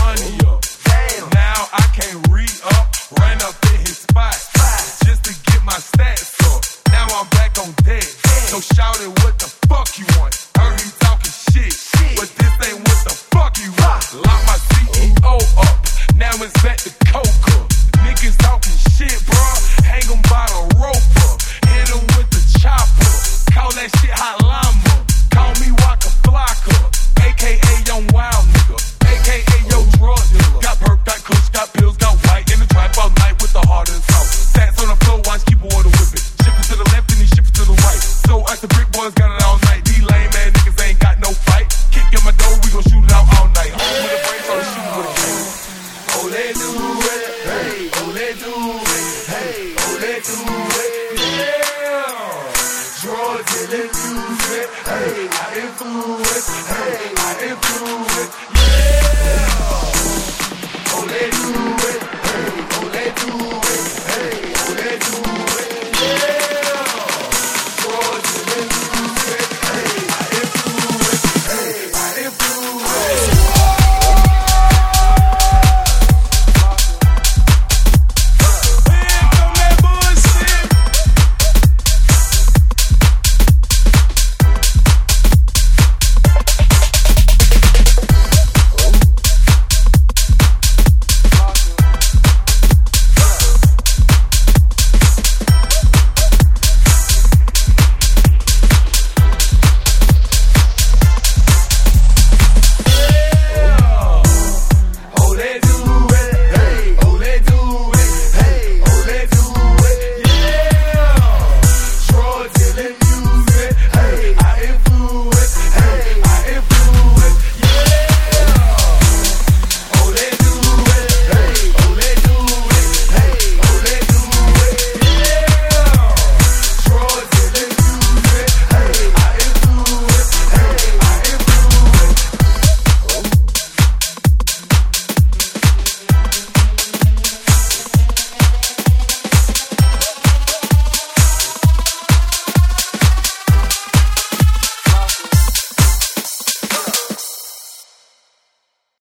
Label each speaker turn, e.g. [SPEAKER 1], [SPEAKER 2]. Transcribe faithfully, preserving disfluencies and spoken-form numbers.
[SPEAKER 1] money up. Now I can't re-up, ran up in his spot just to get my stats up. Now I'm back on deck. So shout it, what the fuck you want? Heard he talking shit, but this ain't what the fuck you want. Lock my C E O up, now it's back to Coca. Niggas talking shit, bruh, hang 'em by the rope up. Hit 'em with the chopper, call that shit hot llama. Call me Waka Flocka, A K A Young Wild Nigga, A K A Yo Drug Dealer. Got perk, got kush, got pills, got white in the trap all night with the heart and soul. Stats on the floor, watch keyboard and whip it. Shift it to the left and he shift it to the right. So us the brick boys got it all night. These lame ass niggas ain't got no fight. Kick in my door, we gon' shoot it out all night. Home with a brain, so to shoot it with a cane. Oh, they do it, hey, oh, they do it, hey, oh, they do it, yeah. Drug dealing music, hey, I influence, hey.